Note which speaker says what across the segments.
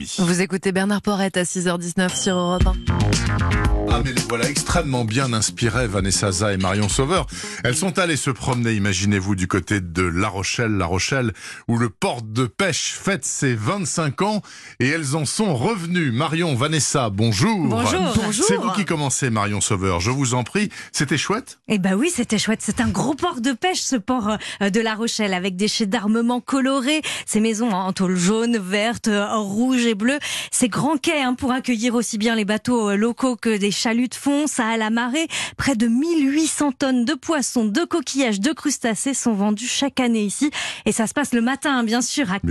Speaker 1: midi.
Speaker 2: Vous écoutez Bernard Porrette à 6h19 sur Europe 1.
Speaker 1: Ah mais les voilà extrêmement bien inspirées, Vanessa Za et Marion Sauveur. Elles sont allées se promener, imaginez-vous, du côté de La Rochelle, où le port de pêche fête ses 25 ans et elles en sont revenues. Marion, Vanessa, bonjour.
Speaker 3: Bonjour.
Speaker 1: C'est vous qui commencez, Marion Sauveur, je vous en prie. C'était chouette ?
Speaker 3: Eh ben oui, c'était chouette. C'est un gros port de pêche, ce port de La Rochelle, avec des chais d'armement colorés, ces maisons en tôle jaune, verte, rouge et bleue, ces grands quais pour accueillir aussi bien les bateaux locaux que des chaluts de fond, ça à la marée. Près de 1800 tonnes de poissons, de coquillages, de crustacés sont vendus chaque année ici. Et ça se passe le matin, bien sûr, à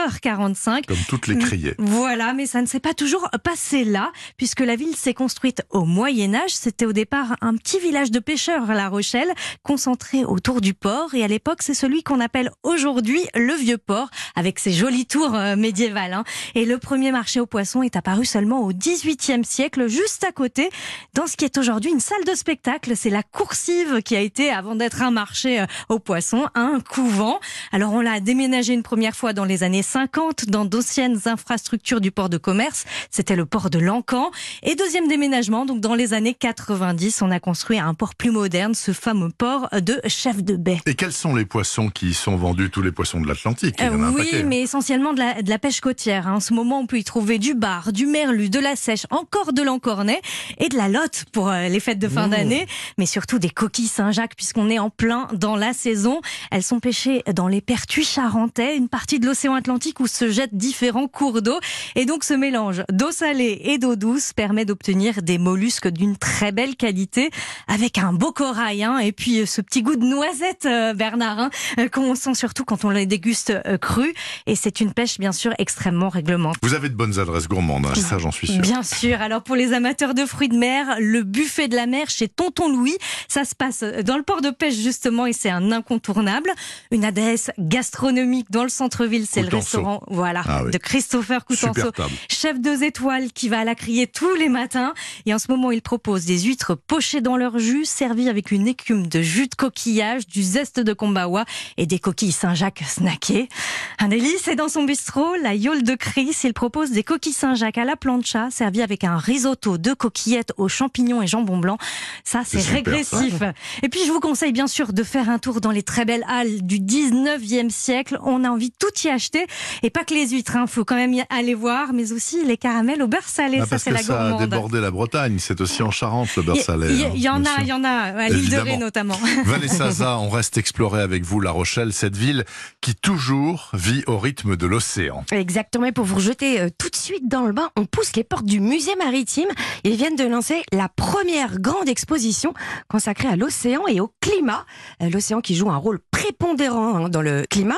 Speaker 3: 4h45.
Speaker 1: Comme toutes les criées.
Speaker 3: Voilà, mais ça ne s'est pas toujours passé là, puisque la ville s'est construite au Moyen-Âge. C'était au départ un petit village de pêcheurs, La Rochelle, concentré autour du port. Et à l'époque, c'est celui qu'on appelle aujourd'hui le Vieux-Port, avec ses jolies tours médiévales. Et le premier marché aux poissons est apparu seulement au XVIIIe siècle, juste à côté, dans ce qui est aujourd'hui une salle de spectacle. C'est la Coursive qui a été, avant d'être un marché aux poissons, un couvent. Alors on l'a déménagé une première fois dans les années 50 dans d'anciennes infrastructures du port de commerce. C'était le port de Lancan. Et deuxième déménagement, donc dans les années 90, on a construit un port plus moderne, ce fameux port de Chef de Baie.
Speaker 1: Et quels sont les poissons qui sont vendus, tous les poissons de l'Atlantique? Il y en a un
Speaker 3: Oui,
Speaker 1: paquet.
Speaker 3: mais essentiellement de la pêche côtière. En ce moment, on peut y trouver du bar, du merlu, de la sèche, encore de l'encornet et de la lotte pour les fêtes de fin d'année, mais surtout des coquilles Saint-Jacques, puisqu'on est en plein dans la saison. Elles sont pêchées dans les pertuis charentais, une partie de l'océan Atlantique où se jettent différents cours d'eau. Et donc ce mélange d'eau salée et d'eau douce permet d'obtenir des mollusques d'une très belle qualité, avec un beau corail, et puis ce petit goût de noisette, Bernard, qu'on sent surtout quand on les déguste crus. Et c'est une pêche bien sûr extrêmement réglementée.
Speaker 1: Vous avez de bonnes adresses gourmandes, ça j'en suis sûr.
Speaker 3: Bien sûr. Alors pour les amateurs de fruits de mer, le buffet de la mer chez Tonton Louis, ça se passe dans le port de pêche justement et c'est un incontournable. Une adresse gastronomique dans le centre-ville, c'est le restaurant de Christopher Coutenceau, chef 2 étoiles qui va à la criée tous les matins. Et en ce moment, il propose des huîtres pochées dans leur jus, servies avec une écume de jus de coquillage, du zeste de kombawa et des coquilles Saint-Jacques snackées. Un délice. Et dans son bistrot, la Yole de Chris, il propose des coquilles Saint-Jacques à la plancha, servies avec un risotto de coquillettes aux champignons et jambon blanc. Ça, c'est régressif. Ça. Et puis, je vous conseille bien sûr de faire un tour dans les très belles halles du 19e siècle. On a envie de tout y acheter. Et pas que les huîtres, faut quand même y aller voir, mais aussi les caramels au beurre salé. Ça, c'est la gourmande.
Speaker 1: Ça a débordé la Bretagne. C'est aussi en Charente, le beurre salé.
Speaker 3: Il y en a, à l'île de Ré notamment.
Speaker 1: Vanessa Za, on reste explorer avec vous La Rochelle, cette ville qui toujours vit au rythme de l'océan.
Speaker 4: Exactement, et pour vous rejeter tout de suite dans le bain, on pousse les portes du musée maritime. Ils viennent de lancer la première grande exposition consacrée à l'océan et au climat. L'océan qui joue un rôle prépondérant dans le climat.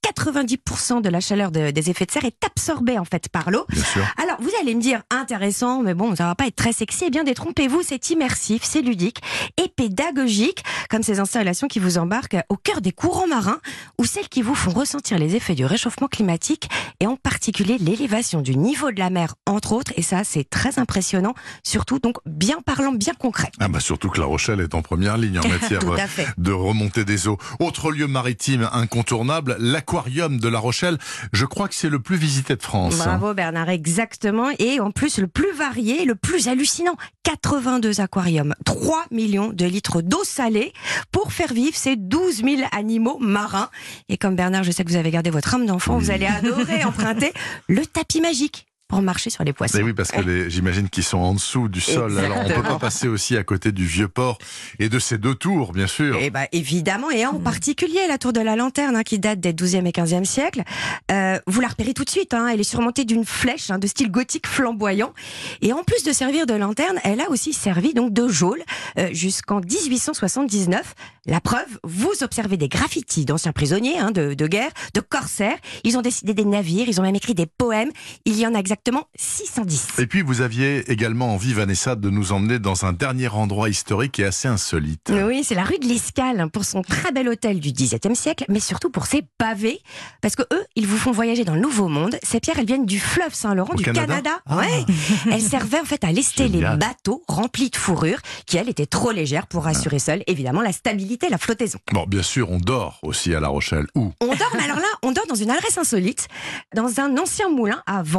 Speaker 4: 90% de la chaleur des effets de serre est absorbée en fait par l'eau. Alors vous allez me dire intéressant, mais bon, ça va pas être très sexy. Eh bien détrompez-vous, c'est immersif, c'est ludique et pédagogique, comme ces installations qui vous embarquent au cœur des courants marins ou celles qui vous font ressentir les effets du réchauffement climatique et en particulier l'élévation du niveau de la mer entre autres. Et ça c'est très impressionnant, surtout donc bien parlant, bien concret.
Speaker 1: Surtout que La Rochelle est en première ligne en matière de remontée des eaux. Autre lieu maritime incontournable, l'aquarium de La Rochelle. Je crois que c'est le plus visité de France.
Speaker 4: Bravo Bernard, exactement. Et en plus le plus varié, le plus hallucinant. 82 aquariums, 3 millions de litres d'eau salée pour faire vivre ces 12 000 animaux marins. Et comme Bernard, je sais que vous avez gardé votre âme d'enfant, vous allez adorer emprunter le tapis magique pour marcher sur les poissons.
Speaker 1: Et oui, parce que j'imagine qu'ils sont en dessous du sol.
Speaker 4: Exactement.
Speaker 1: Alors on peut pas passer aussi à côté du Vieux-Port et de ses deux tours, bien sûr.
Speaker 4: Et évidemment, et en particulier la tour de la Lanterne, qui date des 12e et 15e siècles. Vous la repérez tout de suite, elle est surmontée d'une flèche de style gothique flamboyant. Et en plus de servir de lanterne, elle a aussi servi donc de geôle jusqu'en 1879. La preuve, vous observez des graffitis d'anciens prisonniers de guerre, de corsaires. Ils ont décidé des navires, ils ont même écrit des poèmes. Il y en a exactement 610.
Speaker 1: Et puis vous aviez également envie, Vanessa, de nous emmener dans un dernier endroit historique et assez insolite.
Speaker 4: Oui, c'est la rue de l'Escale pour son très bel hôtel du XVIIe siècle, mais surtout pour ses pavés, parce que eux, ils vous font voyager dans le Nouveau Monde. Ces pierres, elles viennent du fleuve Saint-Laurent, du Canada. Ouais. Elles servaient en fait à lester les bateaux remplis de fourrure, qui elles étaient trop légères pour assurer seules, évidemment, la stabilité, la flottaison.
Speaker 1: Bon, bien sûr, on dort aussi à La Rochelle. Où ?
Speaker 4: On dort, mais alors là, on dort dans une adresse insolite, dans un ancien moulin à vent, donc du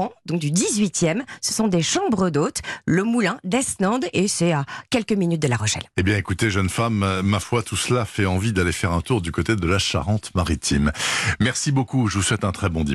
Speaker 4: du 18e. Ce sont des chambres d'hôtes, le moulin d'Esnande, et c'est à quelques minutes de La Rochelle.
Speaker 1: Eh bien, écoutez, jeune femme, ma foi, tout cela fait envie d'aller faire un tour du côté de la Charente-Maritime. Merci beaucoup, je vous souhaite un très bon dimanche.